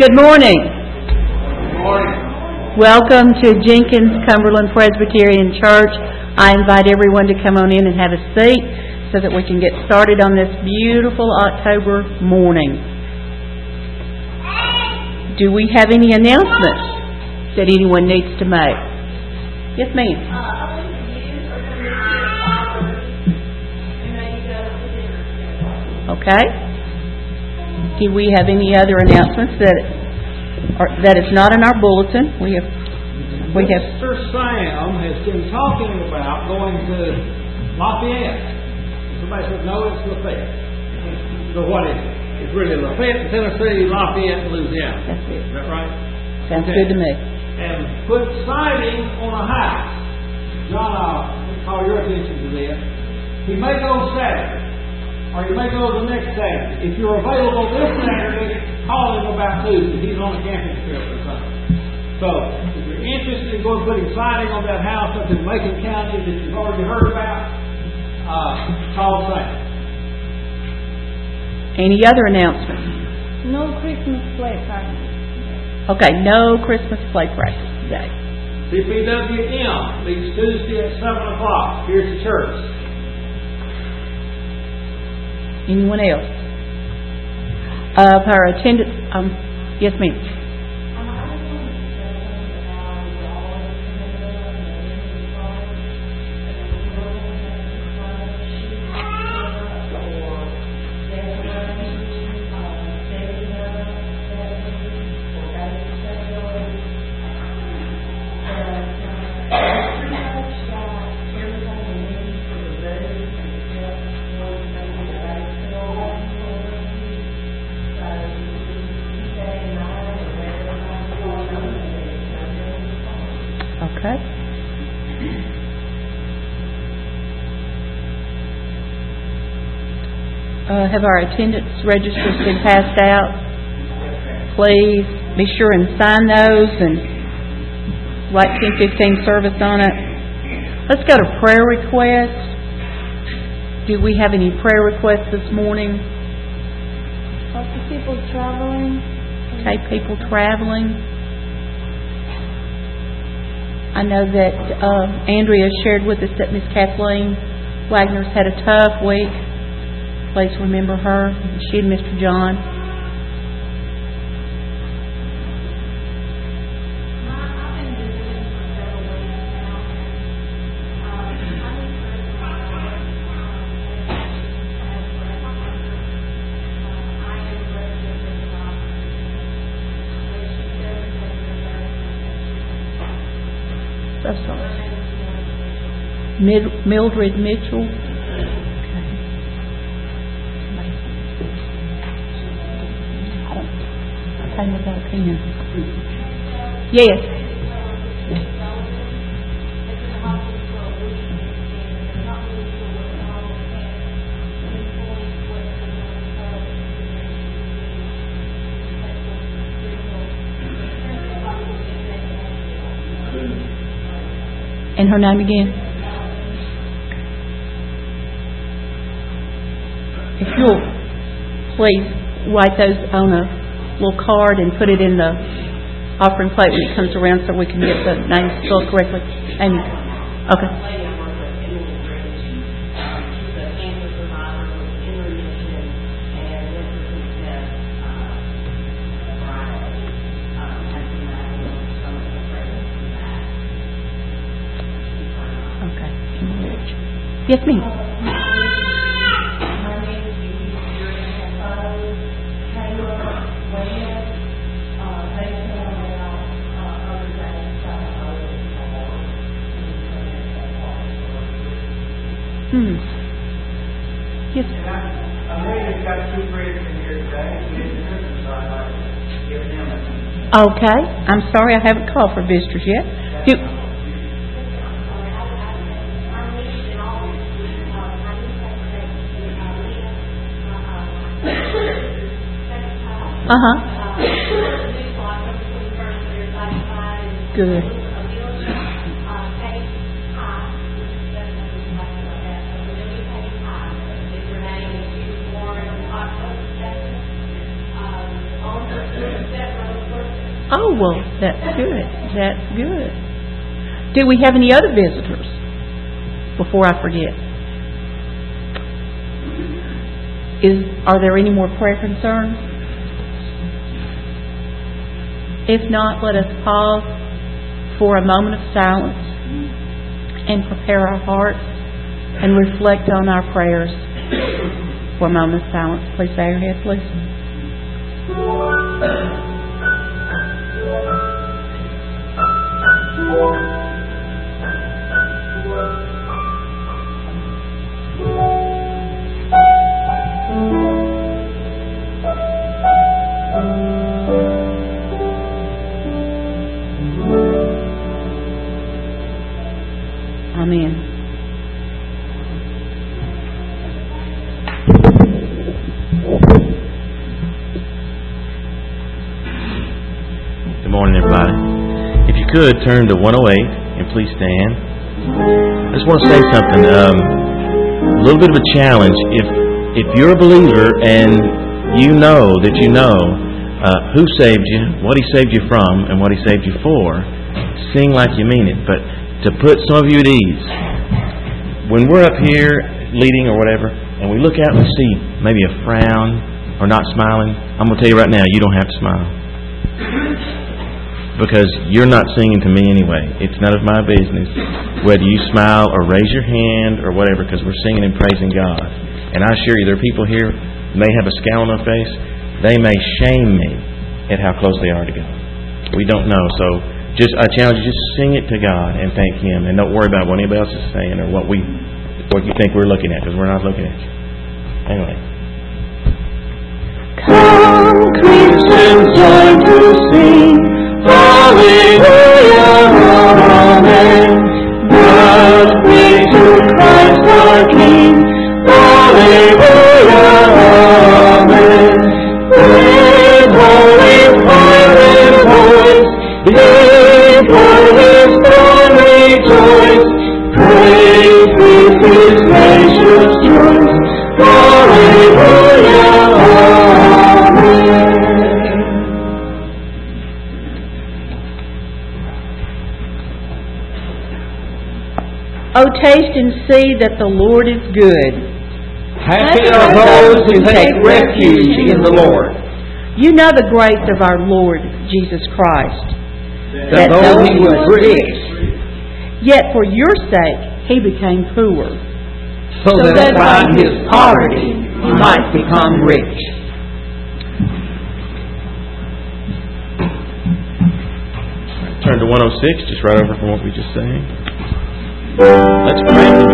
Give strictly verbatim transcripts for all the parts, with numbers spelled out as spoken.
Good morning. Good morning. Welcome to Jenkins Cumberland Presbyterian Church. I invite everyone to come on in and have a seat so that we can get started on this beautiful October morning. Do we have any announcements that anyone needs to make? Yes, ma'am. Okay. Do we have any other announcements that are, that is not in our bulletin? We have. We have. Mister Sam has been talking about going to Lafayette. Somebody says no, it's Lafayette. So what is it? It's really Lafayette, Tennessee, Lafayette, Louisiana. That's it. Is that right? Sounds okay. good to me. And put siding on a house. John, I'll call your attention to this. He may go Saturday. Or you may go the next Saturday. If you're available this Saturday, call him about Tuesday. He's on a camping trip or something. So, if you're interested in going putting siding on that house up in Macon County that you've already heard about, uh, call Sam. Any other announcements? No Christmas play practice. Okay, no Christmas play practice today. C P W M meets Tuesday at seven o'clock here at the church. Anyone else? Uh, her attendance, um, yes ma'am. Okay. Uh, have our attendance registers been passed out? Please be sure and sign those and write ten fifteen service on it. Let's go to prayer requests. Do we have any prayer requests this morning? Lots of people traveling. Okay, people traveling. I know that uh, Andrea shared with us that Miss Kathleen Wagner's had a tough week. Please remember her. She and Mister John. So sorry. Mid- Mildred Mitchell. Okay. I don't. I came without a pen. Yes. And her name again? If you'll please write those on a little card and put it in the offering plate when it comes around so we can get the names spelled correctly. Amy. Okay. Yes, ma'am. Hmm. Yes. I know you've got two friends in here today. We did the Christmas, so I'd like to give them a... Okay. I'm sorry I haven't called for visitors yet. Do, Uh-huh. Good. On the separate Oh, well, that's good. That's good. Do we have any other visitors? Before I forget. Is, are there any more prayer concerns? If not, let us pause for a moment of silence and prepare our hearts and reflect on our prayers. For a moment of silence, please bow your head, please. Amen. Good morning, everybody. If you could, turn to one oh eight and please stand. I just want to say something. Um, a little bit of a challenge. If if you're a believer and you know that you know uh, who saved you, what He saved you from, and what He saved you for, sing like you mean it. But to put some of you at ease, when we're up here leading or whatever, and we look out and we see maybe a frown or not smiling, I'm going to tell you right now, you don't have to smile. Because you're not singing to me anyway. It's none of my business whether you smile or raise your hand or whatever, because we're singing and praising God. And I assure you, there are people here who may have a scowl on their face. They may shame me at how close they are to God. We don't know. So just I challenge you, just sing it to God and thank Him, and don't worry about what anybody else is saying or what we what you think we're looking at, because we're not looking at you. Anyway. Come, Christians, join to sing. Hallelujah, amen. God be to Christ our King. Hallelujah, amen. With holy fire and voice, before His throne rejoice. Praise with His gracious choice. Hallelujah, amen. Oh, taste and see that the Lord is good. Happy are those who take refuge in the Lord. You know the grace of our Lord Jesus Christ, That though He was rich, yet for your sake He became poor, so that by His poverty He might become rich. Turn to one oh six, just right over from what we just sang. Let's pray to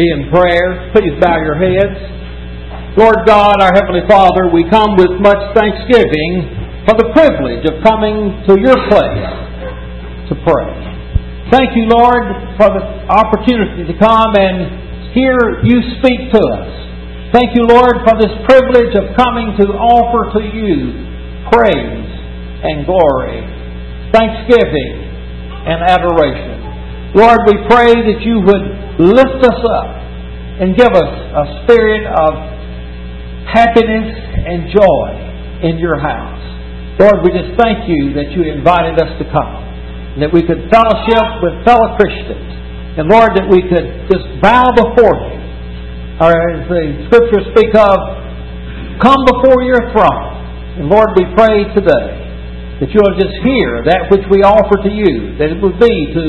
in prayer. Please bow your heads. Lord God, our Heavenly Father, we come with much thanksgiving for the privilege of coming to your place to pray. Thank you, Lord, for the opportunity to come and hear you speak to us. Thank you, Lord, for this privilege of coming to offer to you praise and glory, thanksgiving and adoration. Lord, we pray that you would lift us up and give us a spirit of happiness and joy in your house. Lord, we just thank you that you invited us to come, and that we could fellowship with fellow Christians, and Lord, that we could just bow before you, or as the Scriptures speak of, come before your throne. And Lord, we pray today that you'll just hear that which we offer to you, that it would be to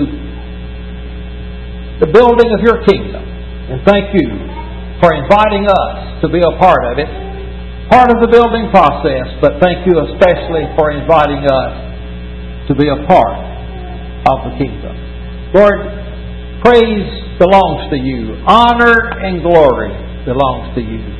the building of your kingdom. And thank you for inviting us to be a part of it, part of the building process, but thank you especially for inviting us to be a part of the kingdom. Lord, praise belongs to you. Honor and glory belongs to you.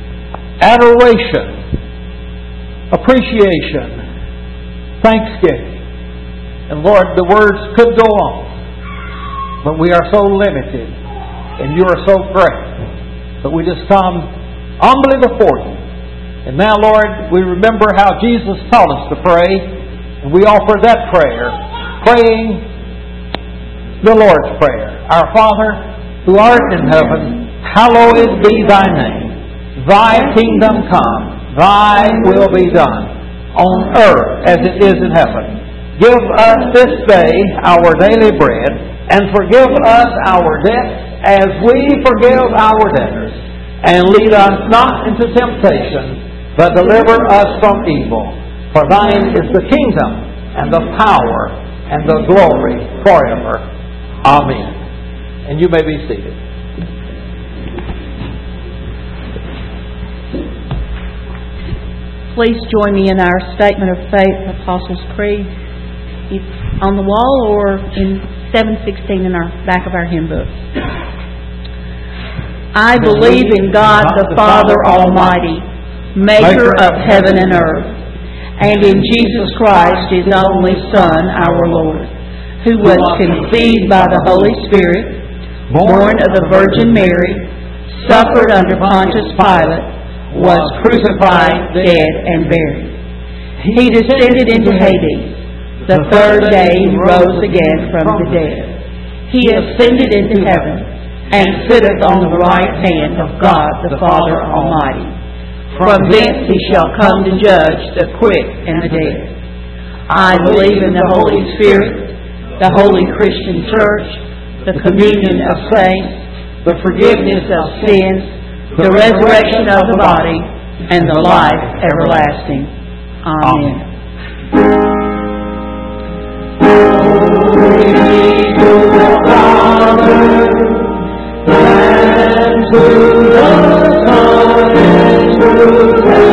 Adoration, appreciation, thanksgiving. And Lord, the words could go on, but we are so limited, and you are so great. But we just come humbly before you. And now, Lord, we remember how Jesus taught us to pray, and we offer that prayer, praying the Lord's Prayer. Our Father, who art in heaven, hallowed be thy name. Thy kingdom come, thy will be done, on earth as it is in heaven. Give us this day our daily bread, and forgive us our debts as we forgive our debtors. And lead us not into temptation, but deliver us from evil. For thine is the kingdom, and the power, and the glory forever. Amen. And you may be seated. Please join me in our statement of faith, Apostles' Creed. It's on the wall or in seven sixteen in our back of our hymn book. I believe in God the Father Almighty, maker of heaven and earth, and in Jesus Christ, His only Son, our Lord, who was conceived by the Holy Spirit, born of the Virgin Mary, suffered under Pontius Pilate, was crucified, dead, and buried. He descended into Hades. The third day He rose again from the dead. He ascended into heaven, and sitteth on the right hand of God the Father Almighty. From thence He shall come to judge the quick and the dead. I believe in the Holy Spirit, the holy Christian Church, the communion of saints, the forgiveness of sins, the resurrection of the body, and the life everlasting. Amen. Glory be to the Father, and to the Son, and to the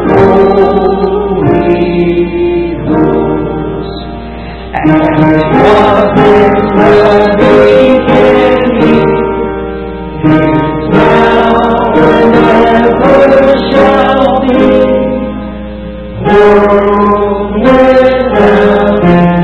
Holy Ghost. As it was in the beginning, is now, and ever shall be, world without end.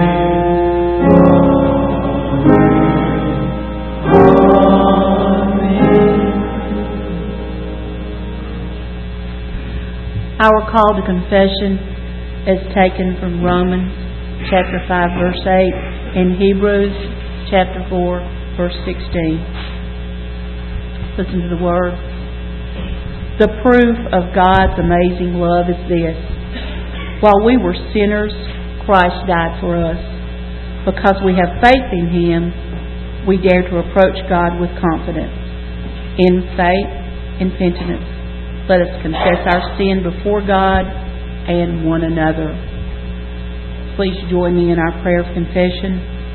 Our call to confession is taken from Romans chapter five, verse eight, and Hebrews chapter four, verse sixteen. Listen to the word. The proof of God's amazing love is this: while we were sinners, Christ died for us. Because we have faith in Him, we dare to approach God with confidence. In faith and penitence, let us confess our sin before God and one another. Please join me in our prayer of confession.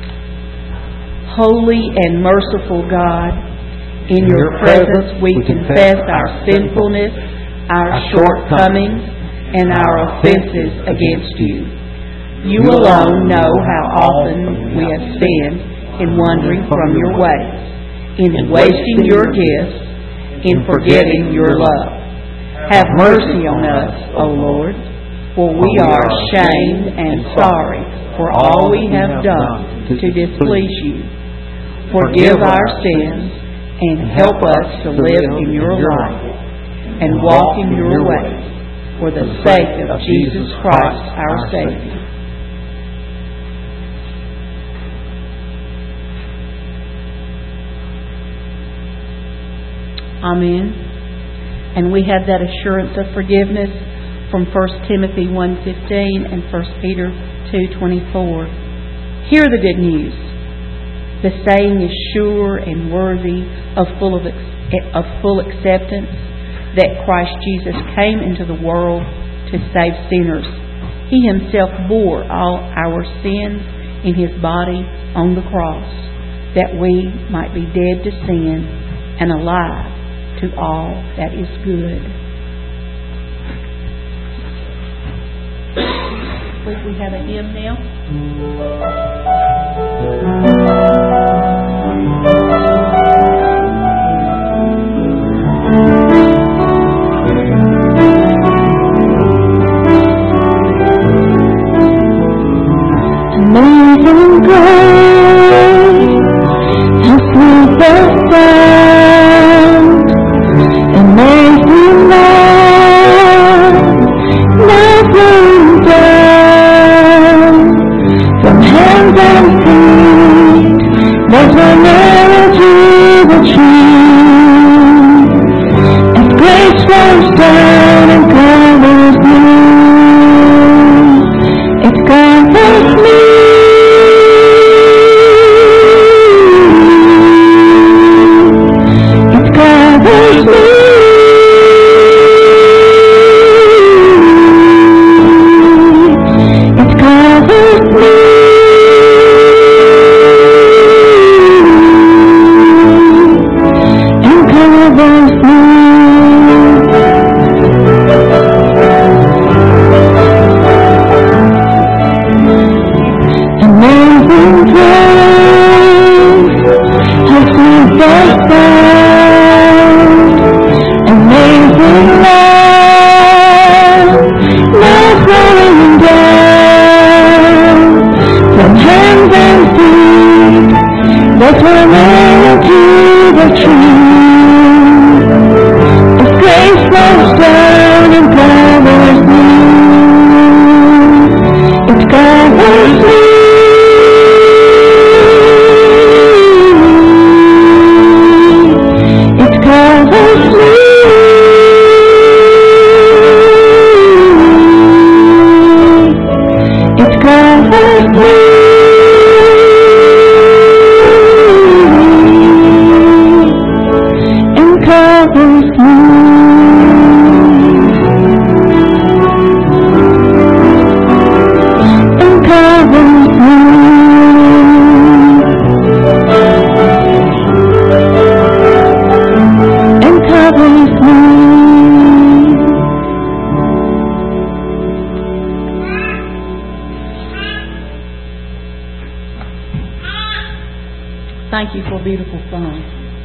Holy and merciful God, in your presence we confess our sinfulness, our shortcomings, and our offenses against you. You alone know how often we have sinned in wandering from your ways, in wasting your gifts, in forgetting your love. Have mercy on us, O Lord, for we are ashamed and sorry for all we have done to displease you. Forgive our sins and help us to live in your light and walk in your ways for the sake of Jesus Christ our Savior. Amen. And we have that assurance of forgiveness from First Timothy one fifteen and First Peter two twenty-four. Hear the good news. The saying is sure and worthy of full, of, of full acceptance that Christ Jesus came into the world to save sinners. He Himself bore all our sins in His body on the cross, that we might be dead to sin and alive to all that is good. I believe we have a hymn now. Amazing grace, how sweet the sound, amazing love, never down, from hands and feet, there's a melody the tree, as grace flows down and covers me, it covers me. Thank you for a beautiful song.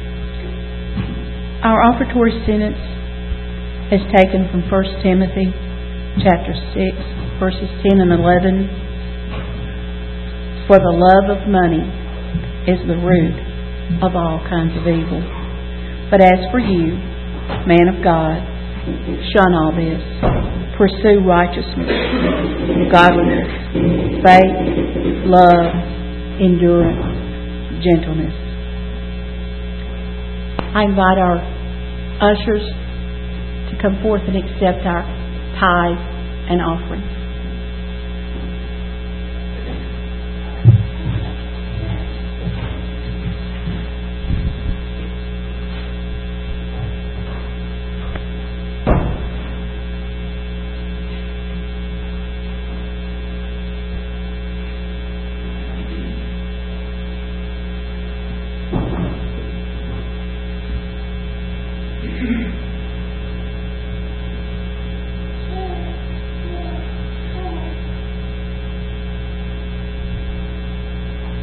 Our offertory sentence is taken from First Timothy chapter six, verses ten and eleven. For the love of money is the root of all kinds of evil. But as for you, man of God, shun all this. Pursue righteousness, godliness, faith, love, endurance, gentleness. I invite our ushers to come forth and accept our tithe and offering.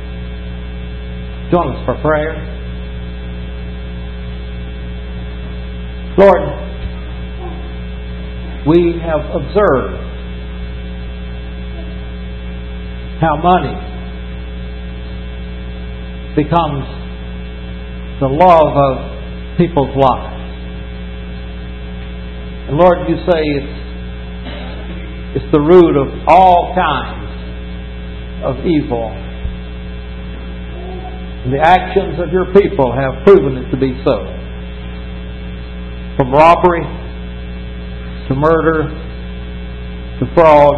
Join us for prayer. Lord, we have observed how money becomes the love of people's lives. And Lord, you say it's, it's the root of all kinds of evil. And the actions of your people have proven it to be so. From robbery to murder to fraud,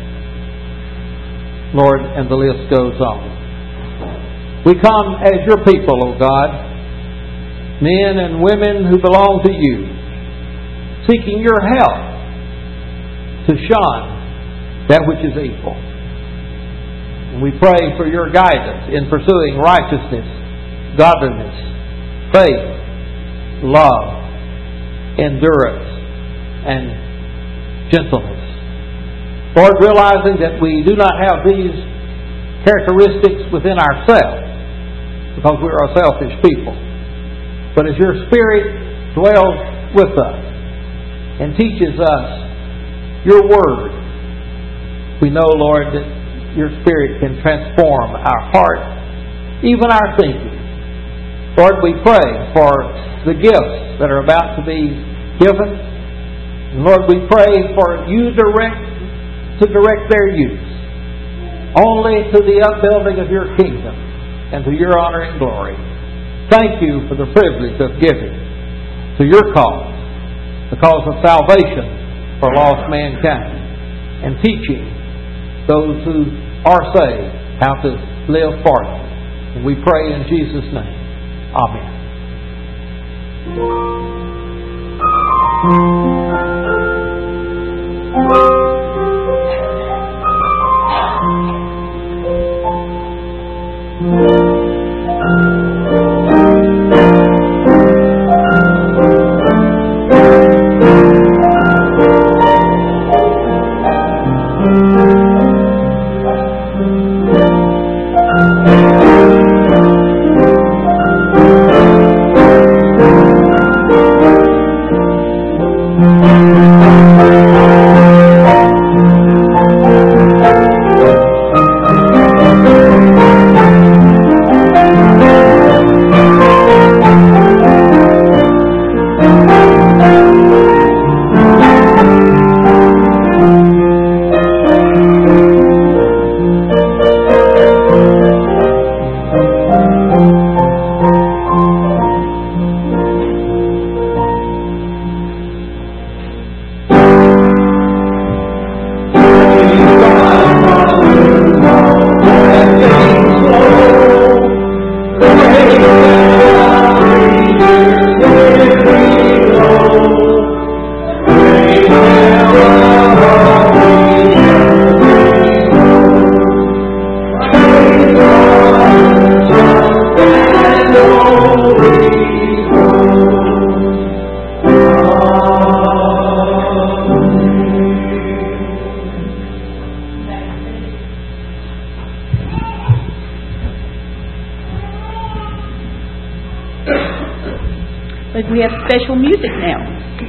Lord, and the list goes on. We come as your people, O God, men and women who belong to you, seeking your help to shun that which is evil. And we pray for your guidance in pursuing righteousness, godliness, faith, love, endurance, and gentleness. Lord, realizing that we do not have these characteristics within ourselves, because we are a selfish people, but as your Spirit dwells with us and teaches us your Word, we know, Lord, that your Spirit can transform our heart, even our thinking. Lord, we pray for the gifts that are about to be given. And Lord, we pray for you direct to direct their use only to the upbuilding of your kingdom and to your honor and glory. Thank you for the privilege of giving to your cause, the cause of salvation for lost mankind, and teaching those who are saved how to live for you. And we pray in Jesus' name. Amen. But we have special music now.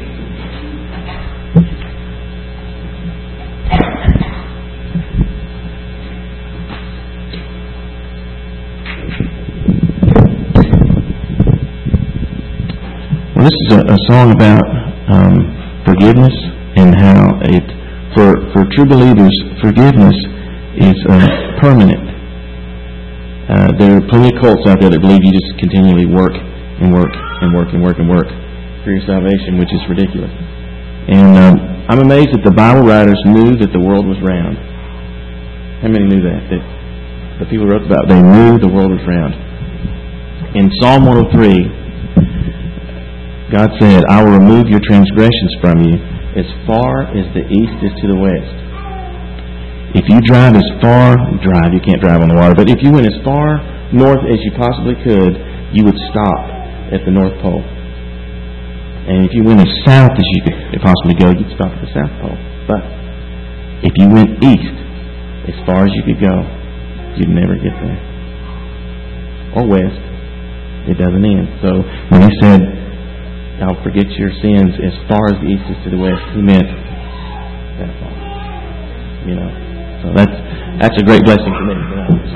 Well, this is a, a song about um, forgiveness and how it, for for true believers, forgiveness is uh, permanent. Uh, there are plenty of cults out there that believe you just continually work and work and work and work and work for your salvation, which is ridiculous. And um, I'm amazed that the Bible writers knew that the world was round. How many knew that? That the people wrote about, they knew the world was round. In Psalm one oh three, God said, I will remove your transgressions from you as far as the east is to the west. If you drive as far, drive, you can't drive on the water, but if you went as far north as you possibly could, you would stop at the North Pole. And if you went as south as you could possibly go, you'd stop at the South Pole. But if you went east, as far as you could go, you'd never get there. Or west, it doesn't end. So when he said, I'll forget your sins as far as the east is to the west. He meant that far. You know. So that's that's a great blessing for me. You know, so.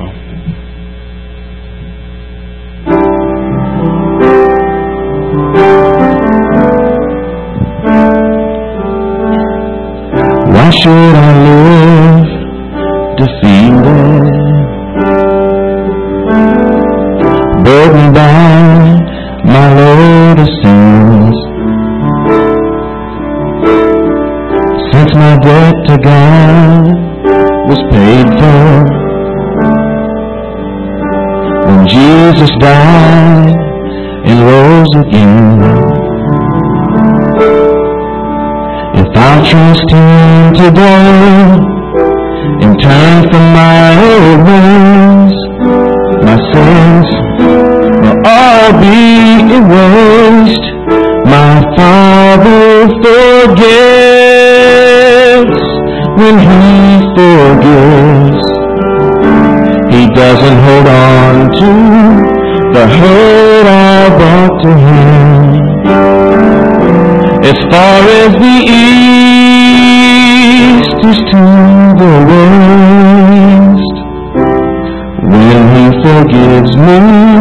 Why should I live defeated, burdened by my load of sins, since my debt to God was paid for when Jesus died and rose again? If I trust Him today and turn from my old ways, my sins will all be erased. My Father forgives when He forgives. He doesn't hold on to the hurt I brought to Him. As far as the east is to the west, when He forgives me,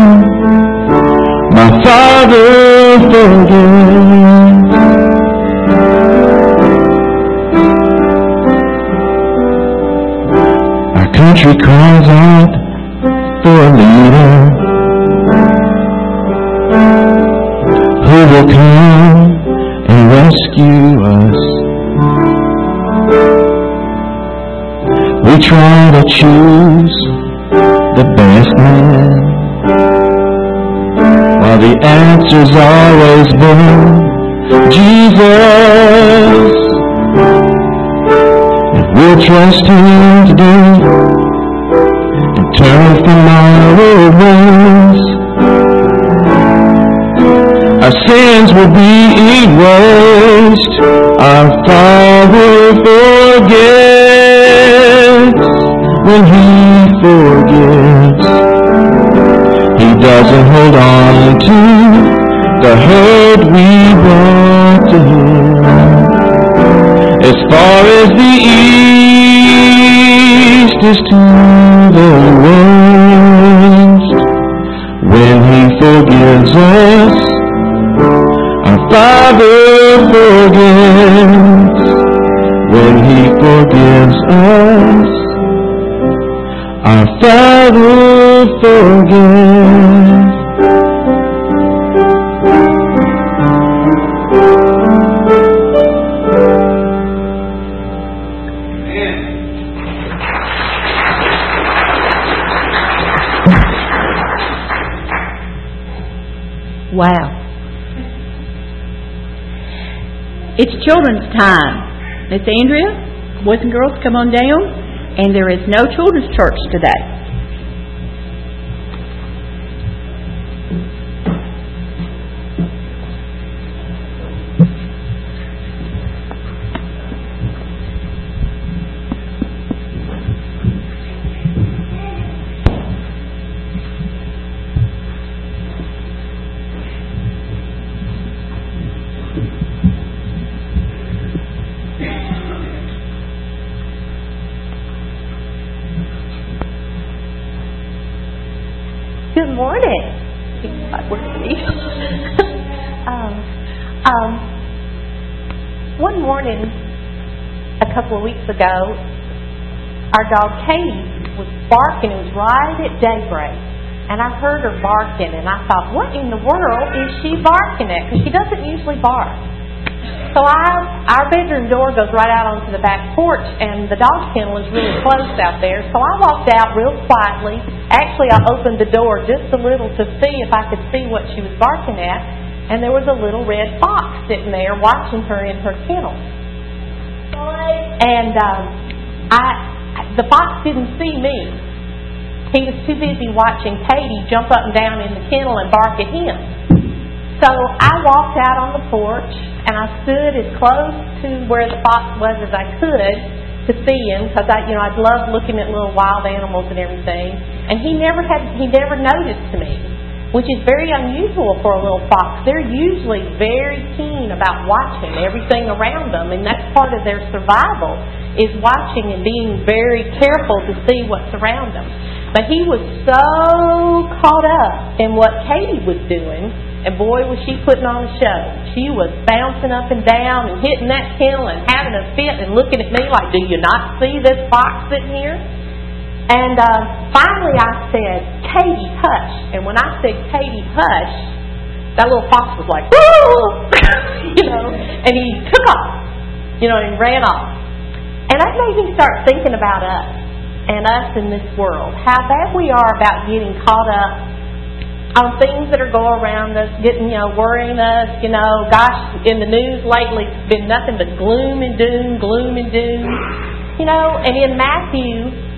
my Father forgives. Our country cries out for a leader who will come and rescue us. We try to choose the best man, while the answer's always been Jesus. If we'll trust Him today and turn from our old ways, our sins will be erased. Our Father forgives when He forgives. He doesn't hold on to the hurt we brought to Him. As far as the east is to the west, when He forgives us, our Father forgives. When He forgives us, our Father forgives. Wow. It's children's time. Miss Andrea, boys and girls, come on down. And there is no children's church today. Good morning. um, um, one morning, a couple of weeks ago, our dog Katie was barking. It was right at daybreak, and I heard her barking, and I thought, "What in the world is she barking at?" Because she doesn't usually bark. So I, our bedroom door goes right out onto the back porch, and the dog kennel is really close out there. So I walked out real quietly. Actually, I opened the door just a little to see if I could see what she was barking at, and there was a little red fox sitting there watching her in her kennel. And um, I, the fox didn't see me. He was too busy watching Katie jump up and down in the kennel and bark at him. So I walked out on the porch, and I stood as close to where the fox was as I could to see him, because I, you know, I'd love looking at little wild animals and everything. And he never had, he never noticed me. which is very unusual for a little fox. They're usually very keen about watching everything around them, and that's part of their survival, is watching and being very careful to see what's around them. But he was so caught up in what Katie was doing, and boy, was she putting on a show. She was bouncing up and down and hitting that kennel and having a fit and looking at me like, do you not see this fox sitting here? And uh, finally I said, Katie, hush. And when I said, Katie, hush, that little fox was like, woo! you know, and he took off, you know, and ran off. And that made me start thinking about us and us in this world. How bad we are about getting caught up on things that are going around us, getting, you know, worrying us. You know, gosh, in the news lately, it's been nothing but gloom and doom, gloom and doom. You know, and in Matthew,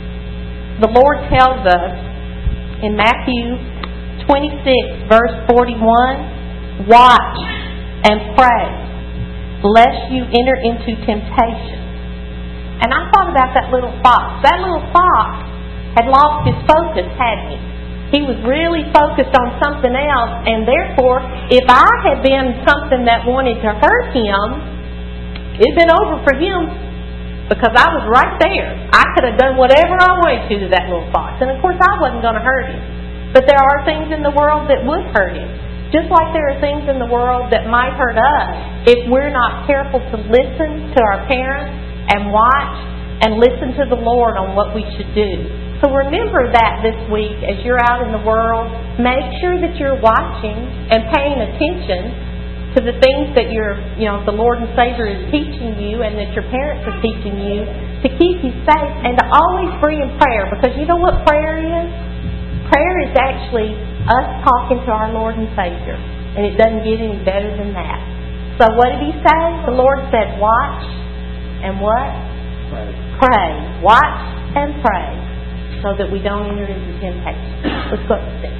the Lord tells us in Matthew twenty-six, verse forty-one, watch and pray, lest you enter into temptation. And I thought about that little fox. That little fox had lost his focus, hadn't he? He was really focused on something else, and therefore, if I had been something that wanted to hurt him, it'd been over for him. Because I was right there. I could have done whatever I wanted to to that little fox. And of course I wasn't going to hurt him. But there are things in the world that would hurt him. Just like there are things in the world that might hurt us if we're not careful to listen to our parents and watch and listen to the Lord on what we should do. So remember that this week as you're out in the world. Make sure that you're watching and paying attention to the things that your, you know, the Lord and Savior is teaching you and that your parents are teaching you to keep you safe, and to always be in prayer. Because you know what prayer is? Prayer is actually us talking to our Lord and Savior, and it doesn't get any better than that. So what did He say? The Lord said, watch and what? Pray. Pray. Watch and pray so that we don't enter into temptation. Let's go up and sing.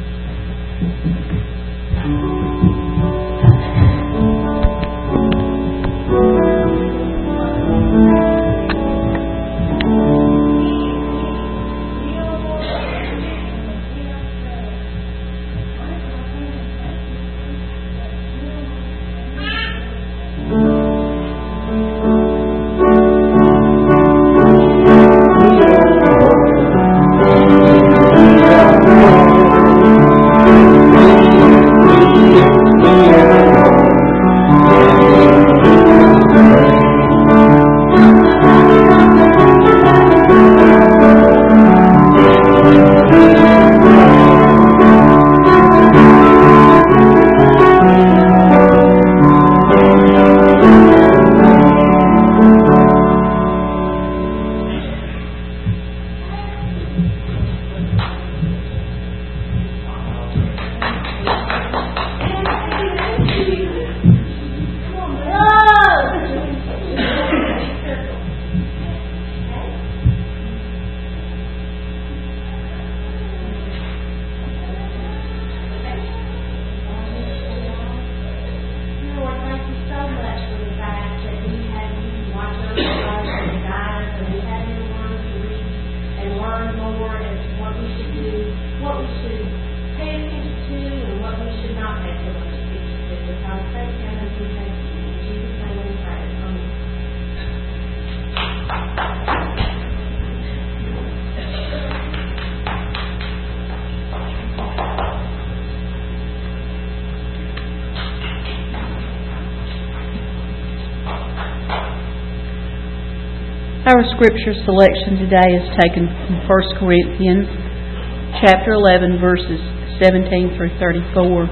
Our scripture selection today is taken from First Corinthians chapter eleven, verses seventeen through thirty-four.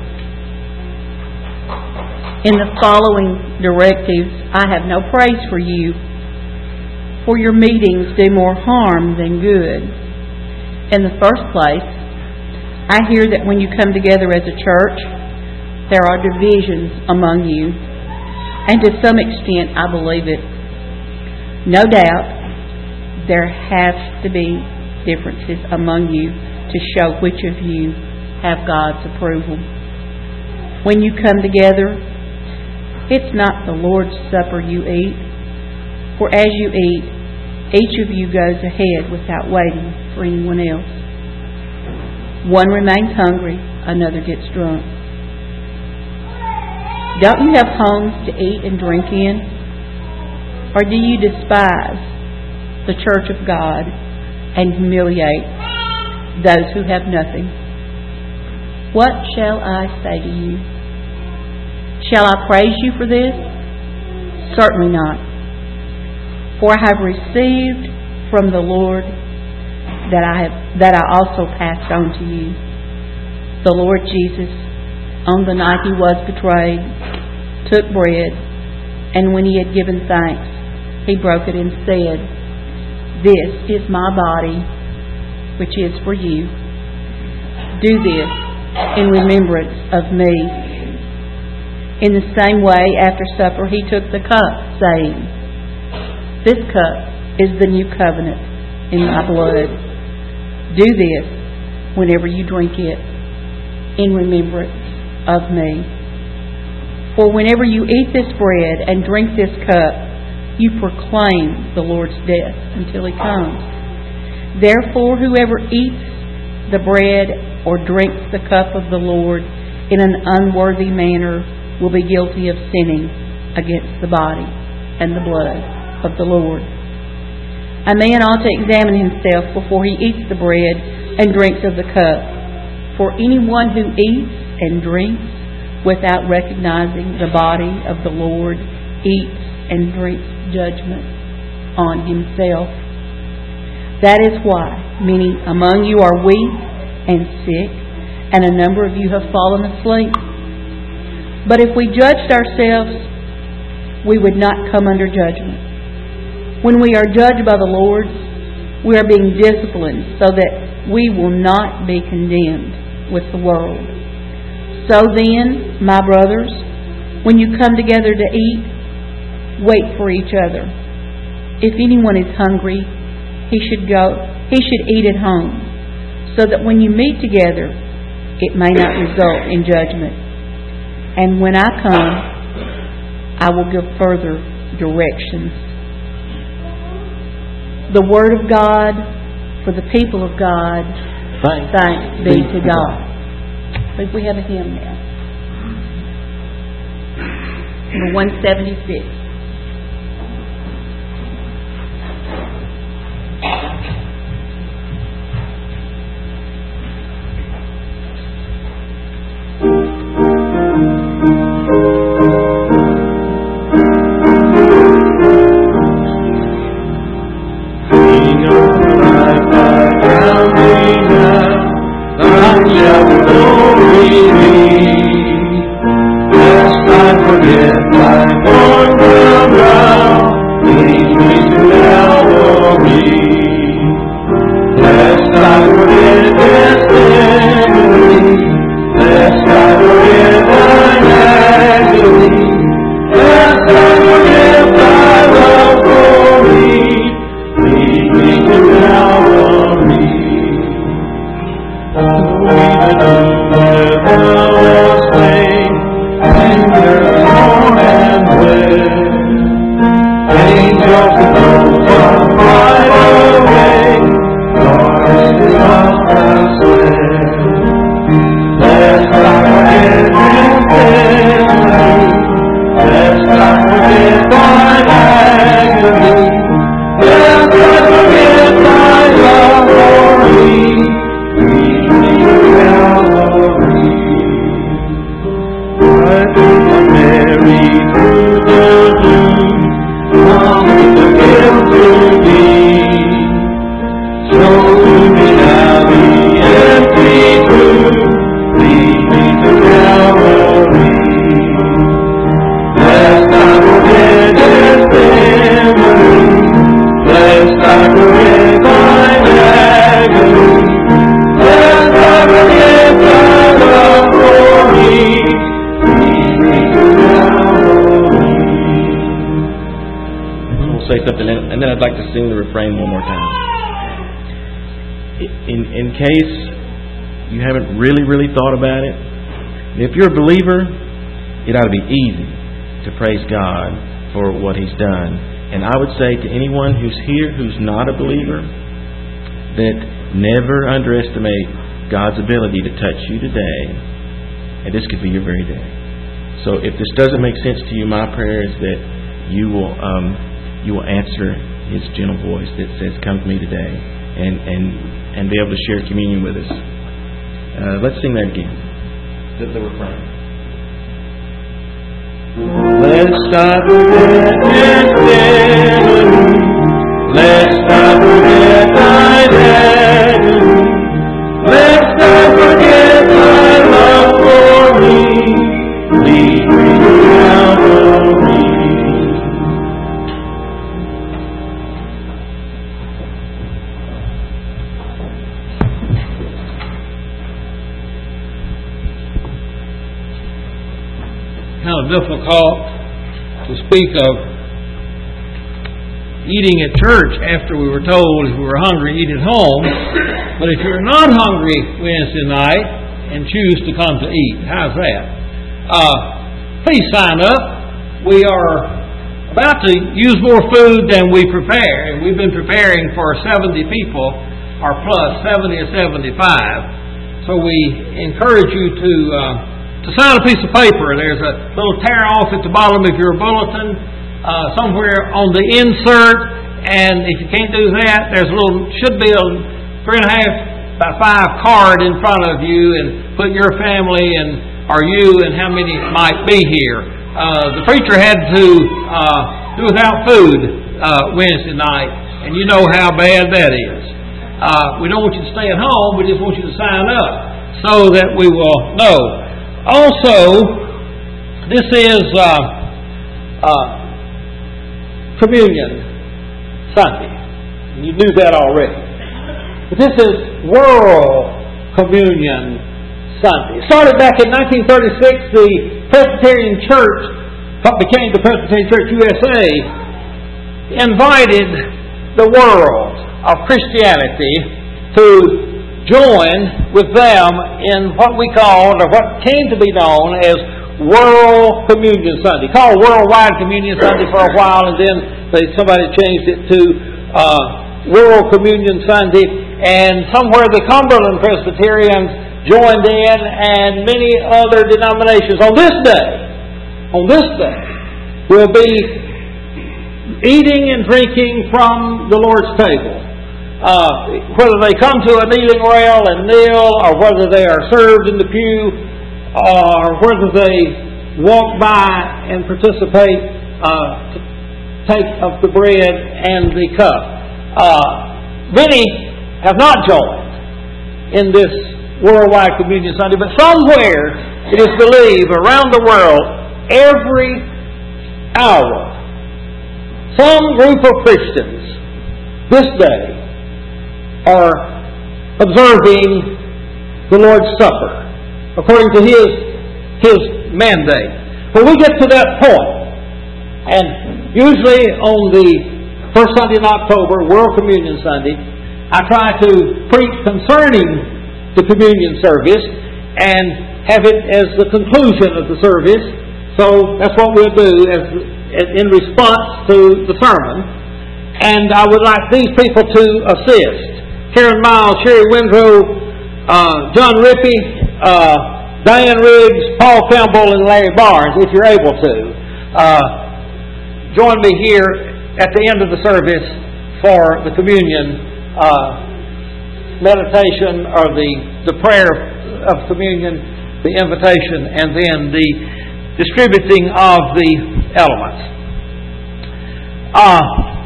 In the following directives, I have no praise for you, for your meetings do more harm than good. In the first place, I hear that when you come together as a church, there are divisions among you, and to some extent I believe it. No doubt, there has to be differences among you to show which of you have God's approval. When you come together, it's not the Lord's Supper you eat, for as you eat, each of you goes ahead without waiting for anyone else. One remains hungry, another gets drunk. Don't you have homes to eat and drink in? Or do you despise the church of God and humiliate those who have nothing? What shall I say to you? Shall I praise you for this? Certainly not. For I have received from the Lord that I have that I also passed on to you. The Lord Jesus, on the night He was betrayed, took bread, and when He had given thanks, He broke it and said, "This is my body, which is for you. Do this in remembrance of me." In the same way, after supper, He took the cup, saying, "This cup is the new covenant in my blood. Do this whenever you drink it in remembrance of me. For whenever you eat this bread and drink this cup, you proclaim the Lord's death until He comes. Therefore, whoever eats the bread or drinks the cup of the Lord in an unworthy manner will be guilty of sinning against the body and the blood of the Lord. A man ought to examine himself before he eats the bread and drinks of the cup. For anyone who eats and drinks without recognizing the body of the Lord eats and drinks judgment on himself. That is why many among you are weak and sick, and a number of you have fallen asleep. But if we judged ourselves, we would not come under judgment. When we are judged by the Lord, we are being disciplined so that we will not be condemned with the world. So then, my brothers, when you come together to eat, wait for each other. If anyone is hungry, he should go, he should eat at home, so that when you meet together, it may not result in judgment. And when I come, I will give further directions. The Word of God for the people of God. Thanks, Thanks be to God. But we have a hymn now. Number one seventy-six. In case you haven't really, really thought about it, if you're a believer, it ought to be easy to praise God for what He's done. And I would say to anyone who's here who's not a believer, that never underestimate God's ability to touch you today, and this could be your very day. So if this doesn't make sense to you, my prayer is that you will um, you will answer His gentle voice that says, "Come to me today," and and and be able to share communion with us. Uh, let's sing that again. The, the refrain. Let's not forget His memory. Let's not forget thy agony. Let's not forget thy love for me. Lead me to Calvary. Kind of difficult to speak of eating at church after we were told if we were hungry, eat at home. But if you're not hungry Wednesday night and choose to come to eat, how's that? Uh, please sign up. We are about to use more food than we prepare, and we've been preparing for seventy people, or plus seventy or seventy-five. So we encourage you to uh, to sign a piece of paper. There's a little tear off at the bottom of your bulletin, uh, somewhere on the insert. And if you can't do that, there's a little, should be a three and a half by five card in front of you, and put your family and or you and how many might be here. Uh, the preacher had to uh, do without food uh, Wednesday night, and you know how bad that is. Uh, we don't want you to stay at home. We just want you to sign up so that we will know. Also, this is uh, uh, Communion Sunday. You knew that already. But this is World Communion Sunday. It started back in nineteen thirty-six. The Presbyterian Church, what became the Presbyterian Church U S A, invited the world of Christianity to join with them in what we called, or what came to be known as World Communion Sunday. Called Worldwide Communion Sunday for a while, and then they, somebody changed it to uh, World Communion Sunday. And somewhere the Cumberland Presbyterians joined in, and many other denominations on this day, on this day, will be eating and drinking from the Lord's table. Uh, whether they come to a kneeling rail and kneel, or whether they are served in the pew, or whether they walk by and participate, uh, to take of the bread and the cup. Uh, many have not joined in this Worldwide Communion Sunday, but somewhere it is believed around the world, every hour, some group of Christians this day are observing the Lord's Supper according to His His mandate. When we get to that point, and usually on the first Sunday in October, World Communion Sunday, I try to preach concerning the communion service and have it as the conclusion of the service. So that's what we'll do as in response to the sermon. And I would like these people to assist. Karen Miles, Sherry Windrow, uh, John Rippey, uh, Diane Riggs, Paul Campbell, and Larry Barnes, if you're able to. Uh, join me here at the end of the service for the communion uh, meditation, or the, the prayer of communion, the invitation, and then the distributing of the elements. Uh,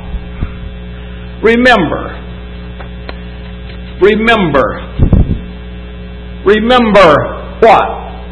remember, Remember. Remember what?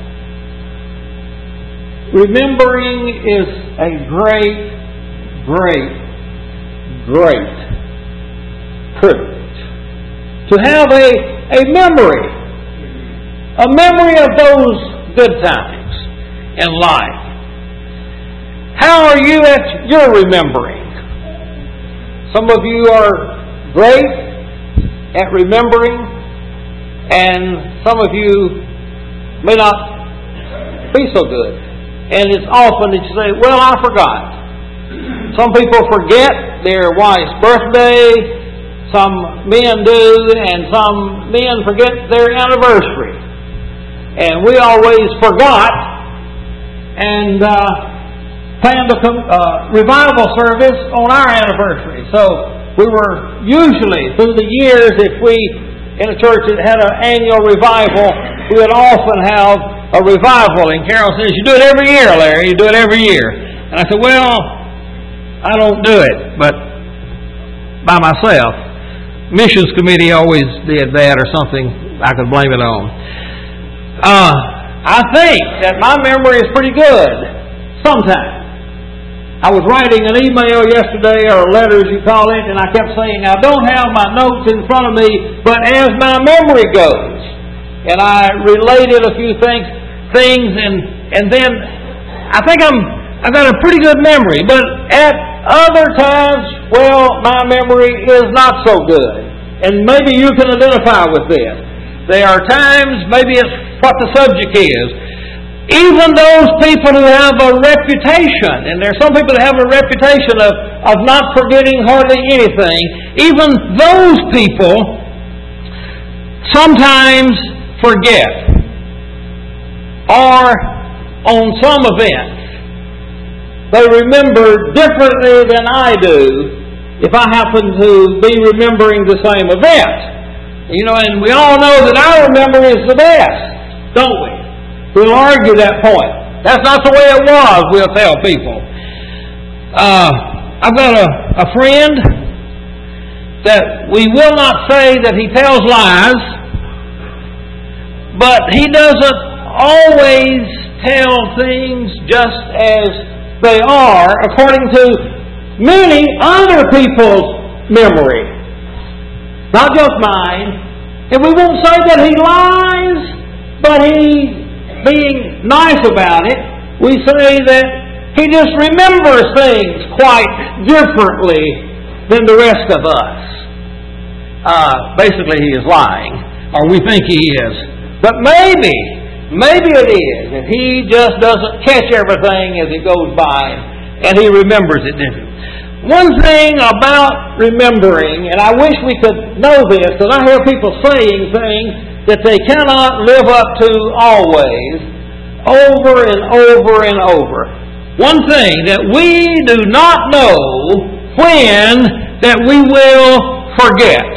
Remembering is a great, great, great privilege. To have a, a memory. A memory of those good times in life. How are you at your remembering? Some of you are great at remembering, and some of you may not be so good. And it's often that you say, well, I forgot. Some people forget their wife's birthday, some men do, and some men forget their anniversary. And we always forgot and uh, planned a uh, revival service on our anniversary. So we were usually, through the years, if we, in a church that had an annual revival, we would often have a revival. And Carol says, "You do it every year, Larry, you do it every year." And I said, "Well, I don't do it, but by myself." Missions committee always did that, or something I could blame it on. Uh, I think that my memory is pretty good sometimes. I was writing an email yesterday, or a letter as you call it, and I kept saying, I don't have my notes in front of me, but as my memory goes. And I related a few things, things, and and then I think I'm I've got a pretty good memory. But at other times, well, my memory is not so good, and maybe you can identify with this. There are times, maybe it's what the subject is. Even those people who have a reputation, and there are some people that have a reputation of, of not forgetting hardly anything, even those people sometimes forget. Or on some events, they remember differently than I do if I happen to be remembering the same event. You know, and we all know that our memory is the best, don't we? We'll argue that point. That's not the way it was, we'll tell people. Uh, I've got a, a friend that we will not say that he tells lies, but he doesn't always tell things just as they are according to many other people's memory, not just mine. And we won't say that he lies, but he, being nice about it, we say that he just remembers things quite differently than the rest of us. Uh, basically, he is lying, or we think he is. But maybe, maybe it is, and he just doesn't catch everything as it goes by, and he remembers it differently. One thing about remembering, and I wish we could know this, because I hear people saying things that they cannot live up to always, over and over and over. One thing that we do not know when that we will forget.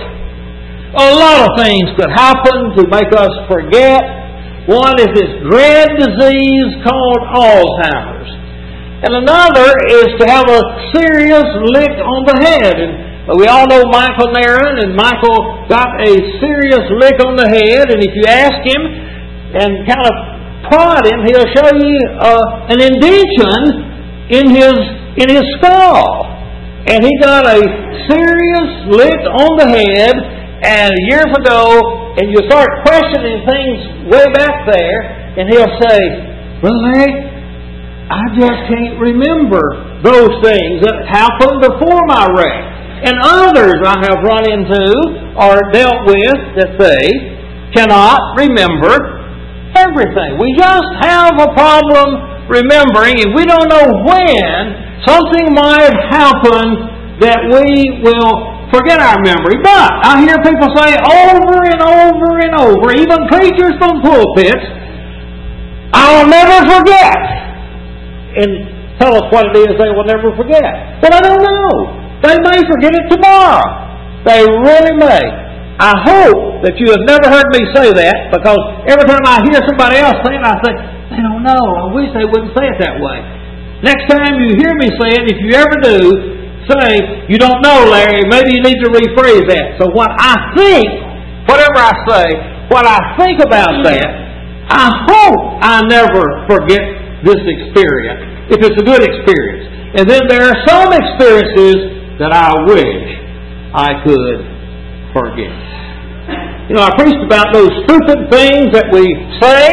A lot of things could happen to make us forget. One is this dread disease called Alzheimer's. And another is to have a serious lick on the head. And we all know Michael Nairn, and Michael got a serious lick on the head, and if you ask him and kind of prod him, he'll show you uh, an indentation in his in his skull. And he got a serious lick on the head, and years ago, and you start questioning things way back there, and he'll say, "Brother Larry, I just can't remember those things that happened before my wreck." And others I have run into or dealt with that they cannot remember everything. We just have a problem remembering, and we don't know when something might happen that we will forget our memory. But I hear people say over and over and over, even preachers from pulpits, "I'll never forget." And tell us what it is they will never forget. But I don't know. They may forget it tomorrow. They really may. I hope that you have never heard me say that, because every time I hear somebody else say it, I say, "They don't know. I wish they wouldn't say it that way." Next time you hear me say it, if you ever do, say, "You don't know, Larry. Maybe you need to rephrase that." So what I think, whatever I say, what I think about that, I hope I never forget this experience, if it's a good experience. And then there are some experiences that I wish I could forget. You know, I preached about those stupid things that we say.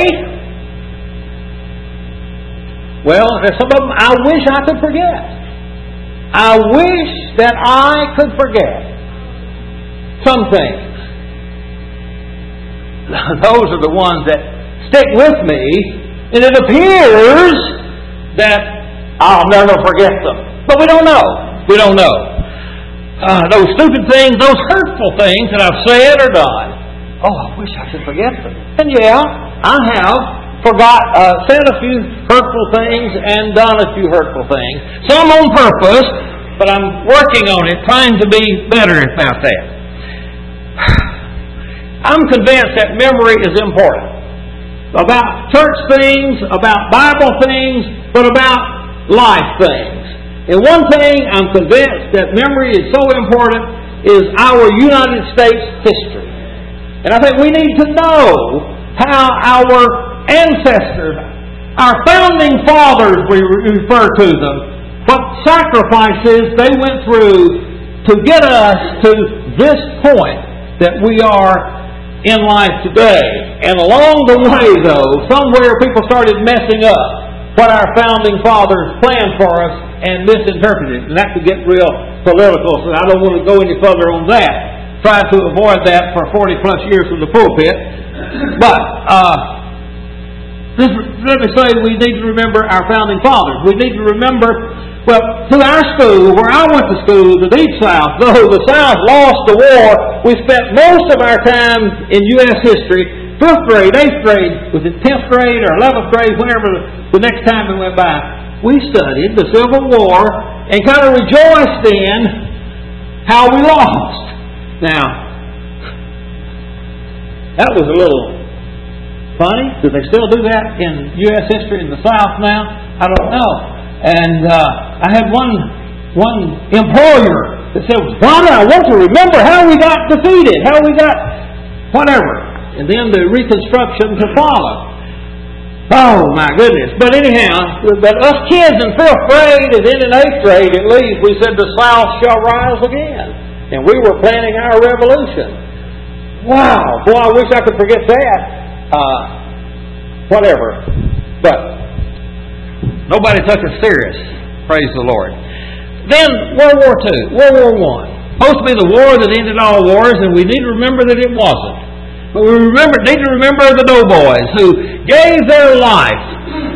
Well, there's some of them I wish I could forget. I wish that I could forget some things. Those are the ones that stick with me, and it appears that I'll never forget them. But we don't know. We don't know. uh, those stupid things, those hurtful things that I've said or done. Oh, I wish I could forget them. And yeah, I have forgot, uh, said a few hurtful things and done a few hurtful things. Some on purpose, but I'm working on it, trying to be better about that. I'm convinced that memory is important. About church things, about Bible things, but about life things. And one thing I'm convinced that memory is so important is our United States history. And I think we need to know how our ancestors, our founding fathers, we refer to them, what sacrifices they went through to get us to this point that we are in life today. And along the way, though, somewhere people started messing up what our founding fathers planned for us and misinterpreted it. And that could get real political, so I don't want to go any further on that. Tried to avoid that for forty plus years from the pulpit. But uh, this, let me say we need to remember our founding fathers. We need to remember, well, through our school, where I went to school, the Deep South, though the South lost the war, we spent most of our time in U S history, fifth grade, eighth grade, was it tenth grade or eleventh grade, whenever the next time we went by, we studied the Civil War and kind of rejoiced in how we lost. Now, that was a little funny. Do they still do that in U S history in the South now? I don't know. And uh, I had one one employer that said, "Father, I want to remember how we got defeated, how we got whatever." And then the Reconstruction to follow. Oh, my goodness. But anyhow, but us kids in fifth grade and then in eighth grade at least, we said the South shall rise again. And we were planning our revolution. Wow. Boy, I wish I could forget that. Uh, whatever. But nobody took us serious. Praise the Lord. Then World War Two, World War One. Supposed to be the war that ended all wars, and we need to remember that it wasn't. But we remember, need to remember the doughboys who gave their life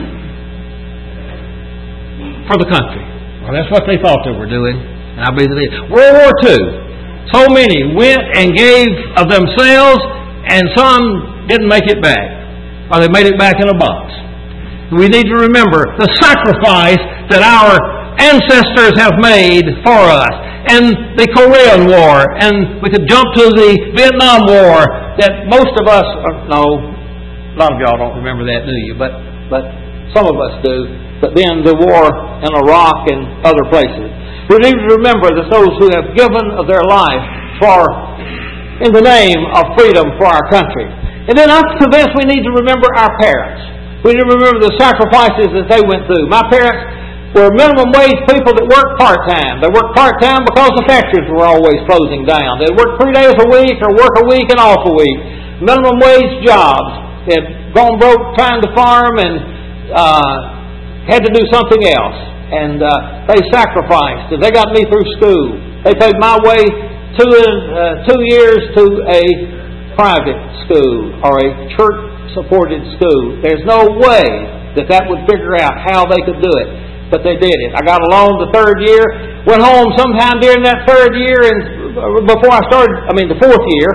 for the country. Well, that's what they thought they were doing, and I believe they did. World War Two. So many went and gave of themselves, and some didn't make it back, or they made it back in a box. We need to remember the sacrifice that our ancestors have made for us, and the Korean War, and we could jump to the Vietnam War that most of us, no, a lot of y'all don't remember that, do you? But but some of us do. But then the war in Iraq and other places. We need to remember that those who have given of their life for, in the name of freedom for our country. And then I'm convinced we need to remember our parents. We need to remember the sacrifices that they went through. My parents were minimum wage people that worked part-time. They worked part-time because the factories were always closing down. They'd work three days a week or work a week and off a week. Minimum wage jobs. They'd gone broke trying to farm and uh, had to do something else. And uh, they sacrificed. And they got me through school. They paid my way two, uh, two years to a private school or a church-supported school. There's no way that that would figure out how they could do it. But they did it. I got a loan the third year, went home sometime during that third year, and before I started, I mean the fourth year,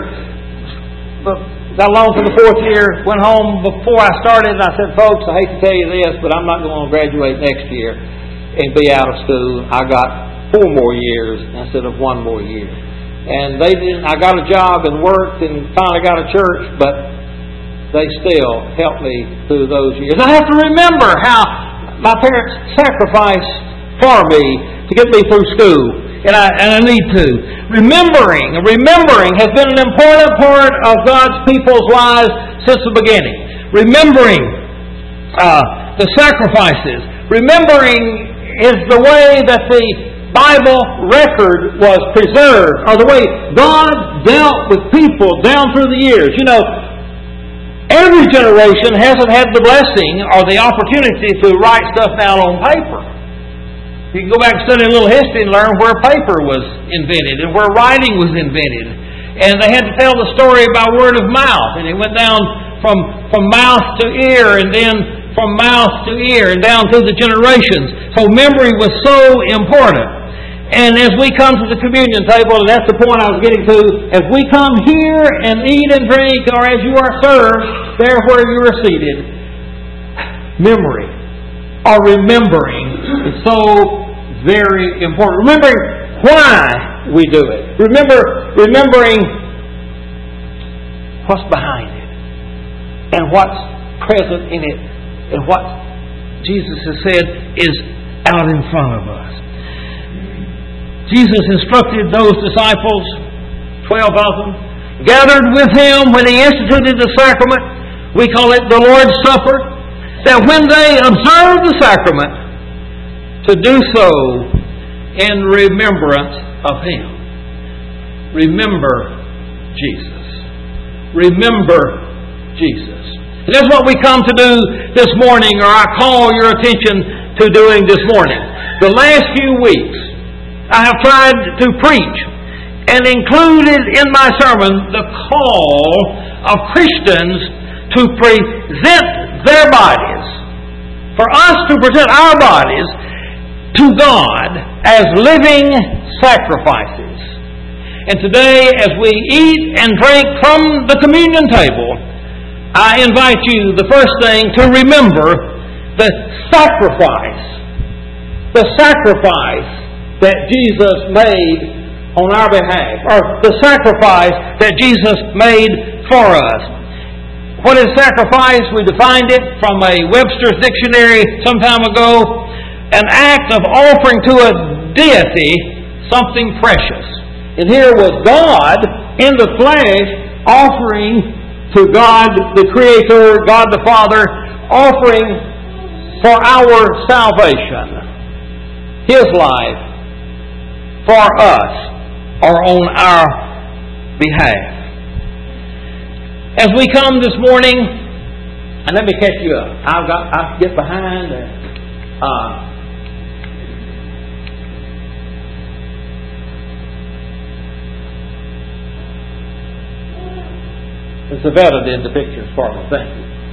got a loan for the fourth year, went home before I started, and I said, folks, I hate to tell you this, but I'm not going to graduate next year and be out of school. I got four more years instead of one more year. And they didn't, I got a job and worked and finally got a church, but they still helped me through those years. I have to remember how my parents sacrificed for me to get me through school, and I and I need to. Remembering, remembering has been an important part of God's people's lives since the beginning. Remembering uh, the sacrifices. Remembering is the way that the Bible record was preserved, or the way God dealt with people down through the years. You know, every generation hasn't had the blessing or the opportunity to write stuff down on paper. You can go back and study a little history and learn where paper was invented and where writing was invented. And they had to tell the story by word of mouth. And it went down from, from mouth to ear and then from mouth to ear and down through the generations. So memory was so important. And as we come to the communion table, and that's the point I was getting to, as we come here and eat and drink, or as you are served, there where you are seated, memory or remembering is so very important. Remembering why we do it. Remember, remembering what's behind it and what's present in it and what Jesus has said is out in front of us. Jesus instructed those disciples, twelve of them, gathered with Him when He instituted the sacrament. We call it the Lord's Supper. That when they observe the sacrament, to do so in remembrance of Him. Remember Jesus. Remember Jesus. And that's what we come to do this morning, or I call your attention to doing this morning. The last few weeks, I have tried to preach and included in my sermon the call of Christians to present their bodies, for us to present our bodies to God as living sacrifices. And today, as we eat and drink from the communion table, I invite you, the first thing, to remember the sacrifice, the sacrifice that Jesus made on our behalf, or the sacrifice that Jesus made for us. What is sacrifice? We defined it from a Webster's dictionary some time ago. An act of offering to a deity something precious. And here was God in the flesh offering to God the Creator, God the Father, offering for our salvation His life for us, or on our behalf. As we come this morning, and let me catch you up. I've got I get behind and uh, the Savetta did the pictures for me. Thank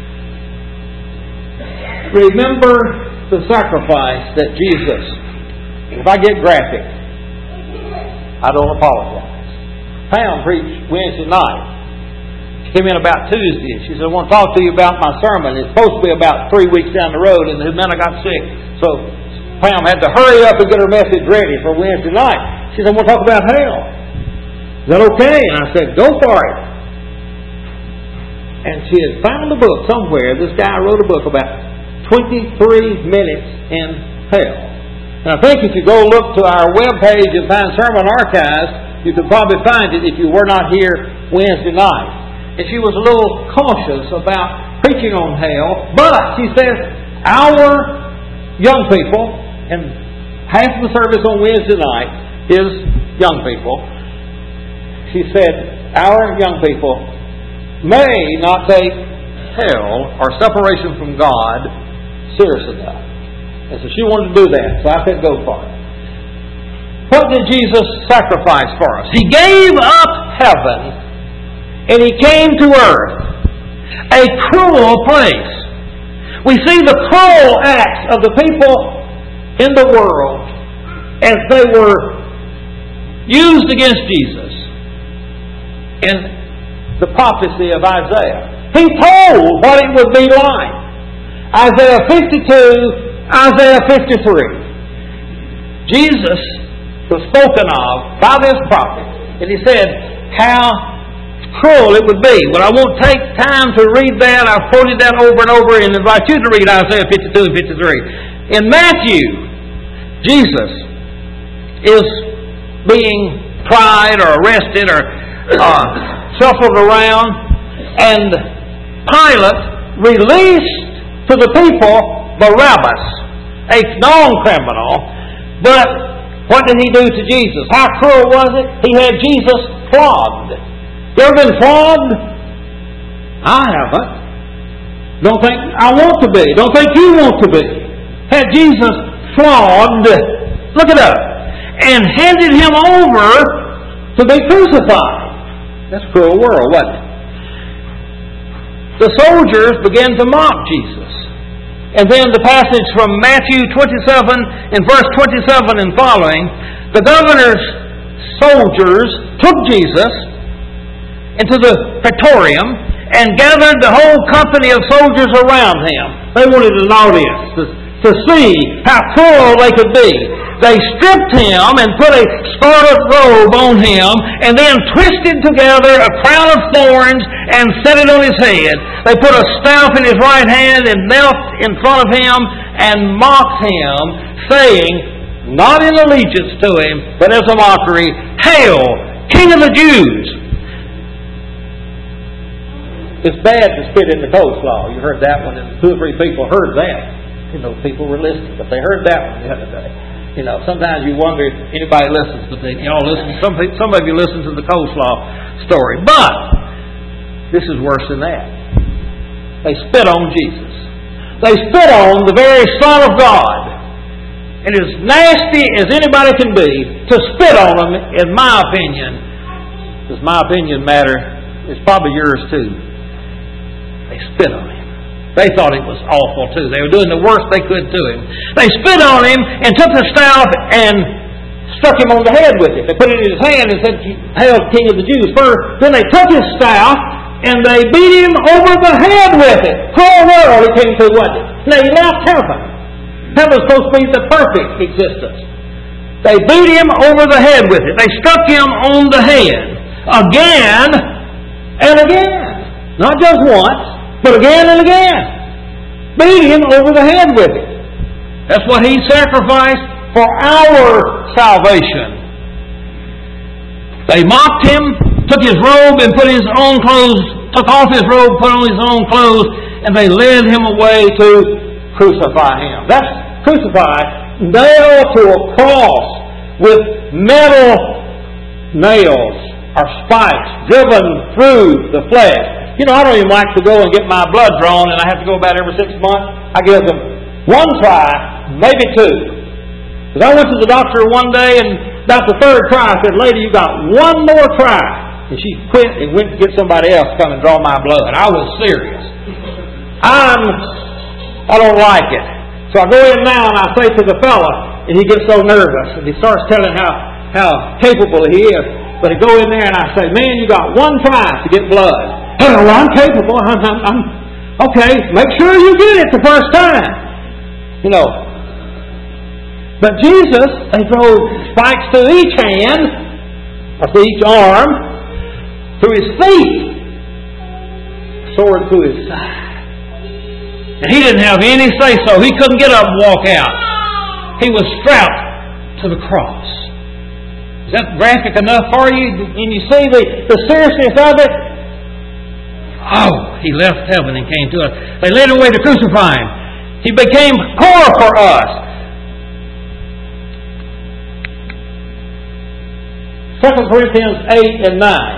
you. Remember the sacrifice that Jesus. If I get graphic, I don't apologize. Pam preached Wednesday night. She came in about Tuesday. She said, I want to talk to you about my sermon. It's supposed to be about three weeks down the road, and the man I got sick. So Pam had to hurry up and get her message ready for Wednesday night. She said, I want to talk about hell. Is that okay? And I said, go for it. And she had found a book somewhere. This guy wrote a book about twenty-three minutes in hell. And I think if you go look to our webpage and find Sermon Archives, you could probably find it if you were not here Wednesday night. And she was a little cautious about preaching on hell, but she says our young people, and half the service on Wednesday night is young people. She said our young people may not take hell or separation from God serious enough. And so she wanted to do that. So I said, go for it. What did Jesus sacrifice for us? He gave up heaven and He came to earth. A cruel place. We see the cruel acts of the people in the world as they were used against Jesus in the prophecy of Isaiah. He told what it would be like. Isaiah fifty-two, Isaiah fifty-three. Jesus was spoken of by this prophet, and he said how cruel it would be. Well, I won't take time to read that. I've quoted that over and over and invite you to read Isaiah fifty-two and fifty-three. In Matthew, Jesus is being tried or arrested or uh, shuffled around, and Pilate released to the people Barabbas, a known criminal. But what did he do to Jesus? How cruel was it? He had Jesus flogged. You ever been flogged? I haven't. Don't think I want to be. Don't think you want to be. Had Jesus flogged, look it up, and handed Him over to be crucified. That's a cruel world, wasn't it? The soldiers began to mock Jesus. And then the passage from Matthew twenty-seven, in verse twenty-seven and following, the governor's soldiers took Jesus into the praetorium and gathered the whole company of soldiers around him. They wanted an audience to, to see how cruel they could be. They stripped him and put a scarlet robe on him and then twisted together a crown of thorns and set it on his head. They put a staff in his right hand and knelt in front of him and mocked him, saying, not in allegiance to him, but as a mockery, "Hail, King of the Jews!" It's bad to spit in the coleslaw. You heard that one, and two or three people heard that. You know, people were listening, but they heard that one the other day. You know, sometimes you wonder if anybody listens, but they y'all listen. Some some of you listen to the coleslaw story, but this is worse than that. They spit on Jesus. They spit on the very Son of God. And as nasty as anybody can be, to spit on him, in my opinion, does my opinion matter? It's probably yours too. They spit on him. They thought it was awful too. They were doing the worst they could to him. They spit on him and took the staff and struck him on the head with it. They put it in his hand and said, "Hail, King of the Jews." First, then they took his staff and they beat him over the head with it. Cruel world it came to, wasn't it? Now he left heaven. Heaven was supposed to be the perfect existence. They beat him over the head with it. They struck him on the head again and again. Not just once, but again and again. Beat him over the head with it. That's what he sacrificed for our salvation. They mocked him, took his robe and put his own clothes, took off his robe, put on his own clothes, and they led him away to crucify him. That's crucify, nailed to a cross with metal nails or spikes driven through the flesh. You know, I don't even like to go and get my blood drawn, and I have to go about every six months. I give them one try, maybe two. Because I went to the doctor one day, and about the third try, I said, "Lady, you got one more try." And she quit and went to get somebody else to come and draw my blood. I was serious. I'm, I don't like it. So I go in now, and I say to the fella, and he gets so nervous, and he starts telling how, how capable he is. But I go in there, and I say, "Man, you got one try to get blood." "Well, I'm capable. I'm, I'm, I'm okay. Make sure you get it the first time." You know. But Jesus, they drove spikes through each hand, or through each arm, through his feet, sword through his side. And he didn't have any say-so. He couldn't get up and walk out. He was strapped to the cross. Is that graphic enough for you? And you see the, the seriousness of it? Oh, he left heaven and came to us. They led him away to crucify him. He became poor for us. Second Corinthians eight and nine.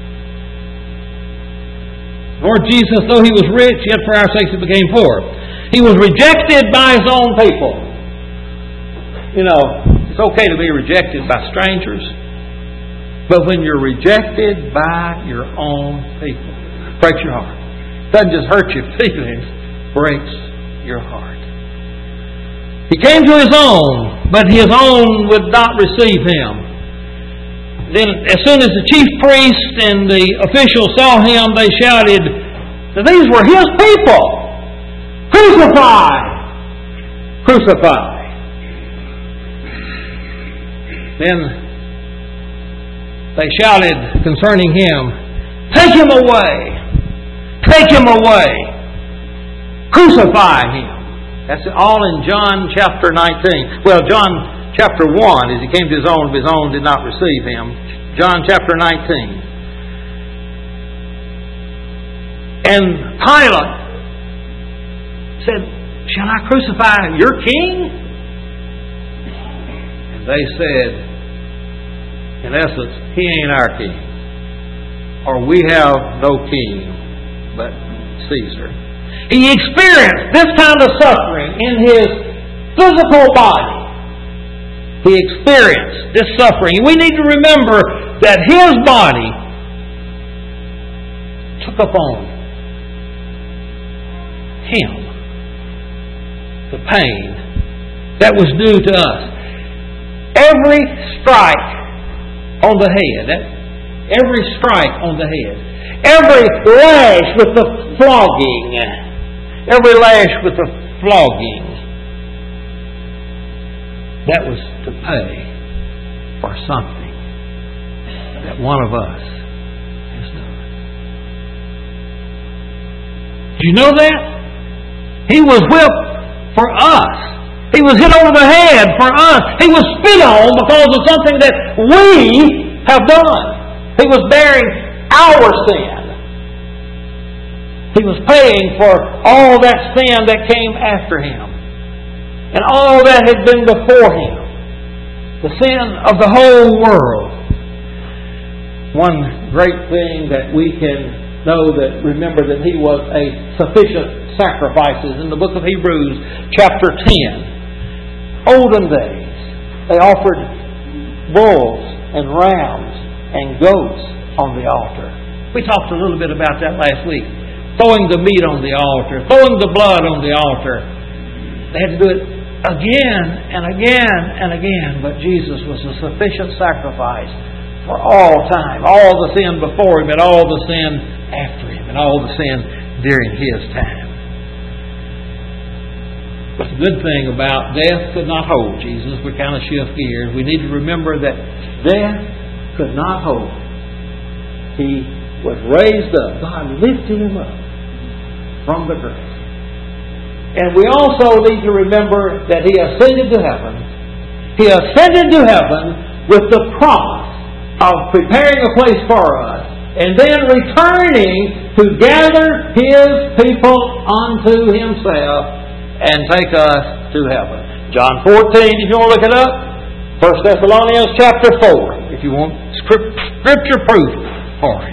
Lord Jesus, though he was rich, yet for our sakes he became poor. He was rejected by his own people. You know, it's okay to be rejected by strangers, but when you're rejected by your own people, it breaks your heart. It doesn't just hurt your feelings, it breaks your heart. He came to his own, but his own would not receive him. Then, as soon as the chief priest and the officials saw him, they shouted that these were his people. Crucify! Crucify! Then they shouted concerning him, "Take him away! Take him away! Crucify him!" That's all in John chapter nineteen. Well, John chapter one, as he came to his own, his own did not receive him. John chapter nineteen. And Pilate said, "Shall I crucify your king?" And they said, in essence, he ain't our king. Or we have no king but Caesar. He experienced this kind of suffering in his physical body. He experienced this suffering. We need to remember that his body took upon him the pain that was due to us. every strike on the head, every strike on the head, every lash with the flogging, every lash with the flogging, that was to pay for something that one of us has done. Do you know that? He was whipped for us. He was hit over the head for us. He was spit on because of something that we have done. He was bearing our sin. He was paying for all that sin that came after Him. And all that had been before Him. The sin of the whole world. One great thing that we can know that, remember that He was a sufficient sacrifice is in the book of Hebrews chapter ten. Olden days, they offered bulls and rams and goats on the altar. We talked a little bit about that last week. Throwing the meat on the altar, throwing the blood on the altar. They had to do it again and again and again. But Jesus was a sufficient sacrifice for all time. All the sin before Him and all the sin after Him and all the sin during His time. But the good thing about death could not hold Jesus. We kind of shift gears. We need to remember that death could not hold. He was raised up. God lifted Him up from the grave. And we also need to remember that He ascended to heaven. He ascended to heaven with the promise of preparing a place for us and then returning to gather His people unto Himself and take us to heaven. John fourteen, if you want to look it up. First Thessalonians chapter four, if you want scripture proof for it.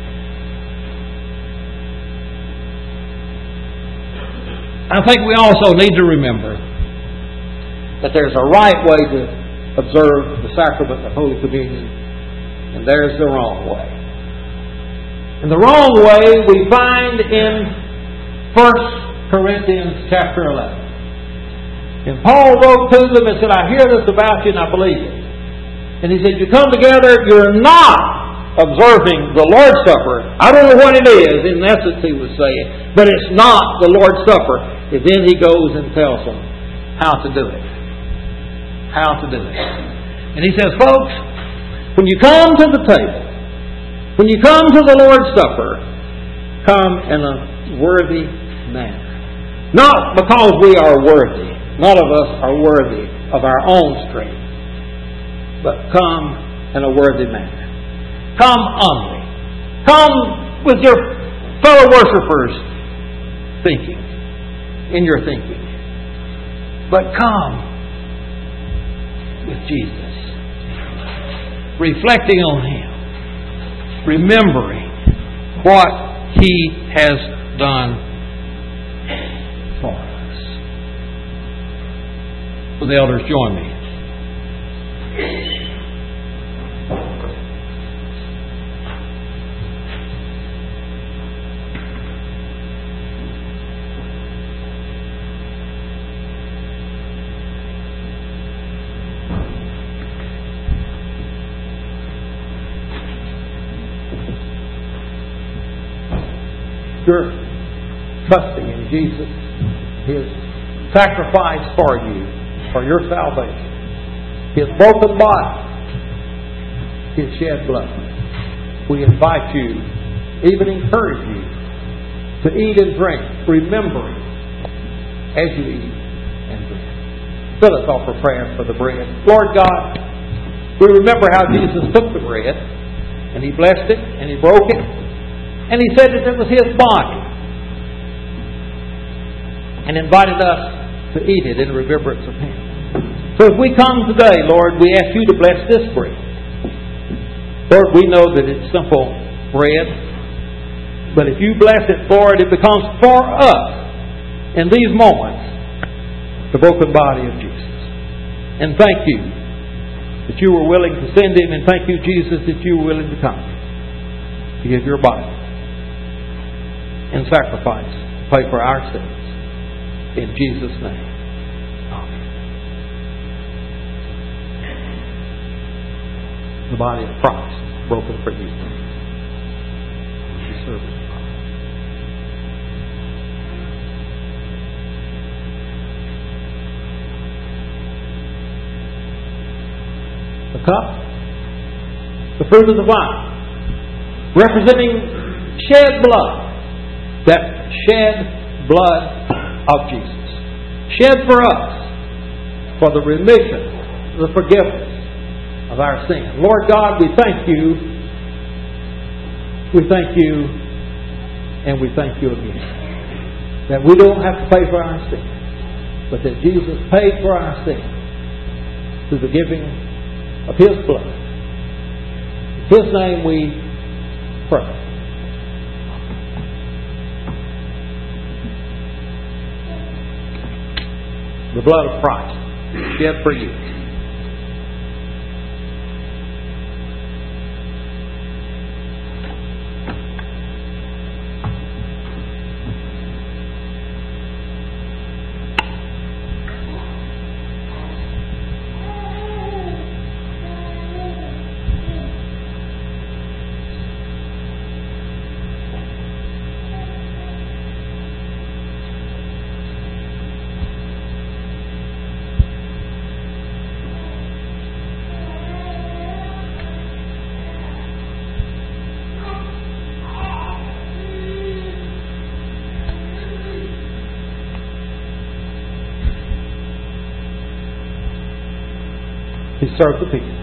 I think we also need to remember that there's a right way to observe the sacrament of Holy Communion, and there's the wrong way. And the wrong way we find in First Corinthians chapter eleven. And Paul wrote to them and said, I hear this about you and I believe it. And he said, you come together, you're not observing the Lord's Supper. I don't know what it is, in essence he was saying, but it's not the Lord's Supper. And then he goes and tells them how to do it. How to do it. And he says, folks, when you come to the table, when you come to the Lord's Supper, come in a worthy manner. Not because we are worthy. None of us are worthy of our own strength. But come in a worthy manner. Come humbly. Come with your fellow worshipers thinking, in your thinking. But come with Jesus. Reflecting on Him. Remembering what He has done for us. Will the elders join me? You're trusting in Jesus, His sacrifice for you, for your salvation, His broken body, His shed blood. We invite you, even encourage you, to eat and drink, remembering as you eat and drink. So let's offer prayer for the bread. Lord God, we remember how Jesus took the bread, and He blessed it, and He broke it, and He said that it was His body. And invited us to eat it in remembrance of Him. So as we come today, Lord, we ask You to bless this bread. Lord, we know that it's simple bread. But if You bless it, Lord, it becomes for us, in these moments, the broken body of Jesus. And thank You that You were willing to send Him. And thank You, Jesus, that You were willing to come to give Your body in sacrifice to pay for our sins. In Jesus' name. Amen. the body of Christ, broken for you. You serve the Father. The cup, the fruit of the vine, representing shed blood, that shed blood of Jesus, shed for us for the remission, the forgiveness of our sin. Lord God, we thank you. We thank you, and we thank you again that we don't have to pay for our sin, but that Jesus paid for our sin through the giving of His blood. In His name we pray. The blood of Christ shed for you. He served the people.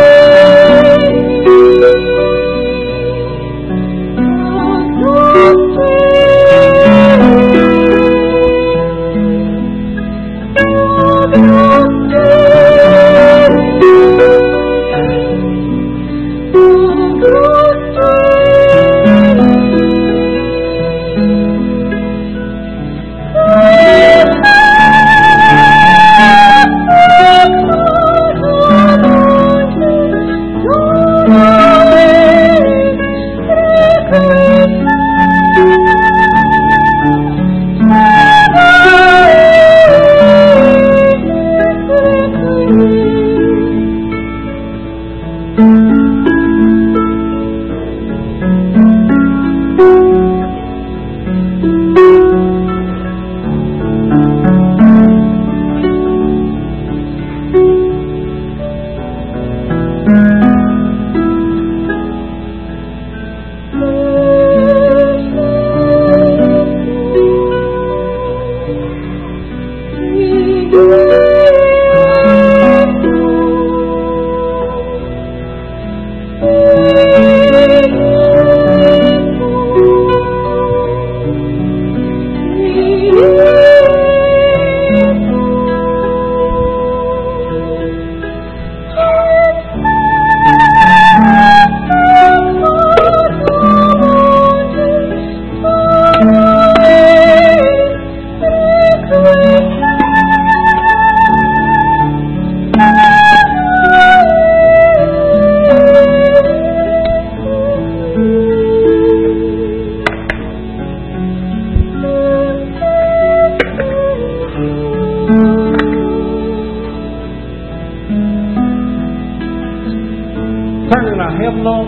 Oh,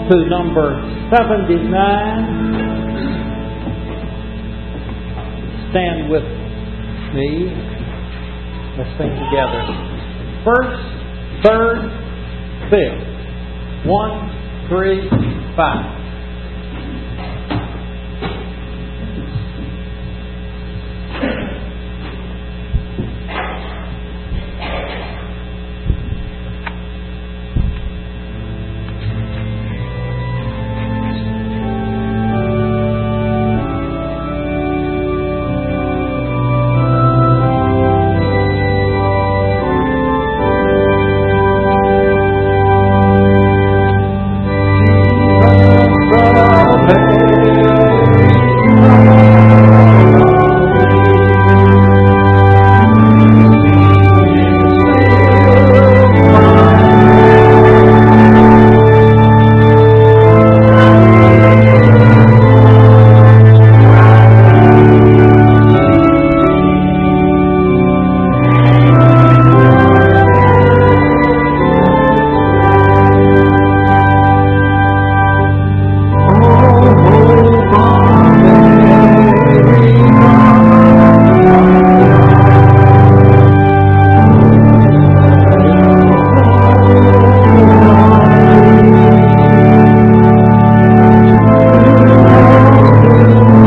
to number seventy-nine. Stand with me. Let's sing together. First, third, fifth. One, three, five.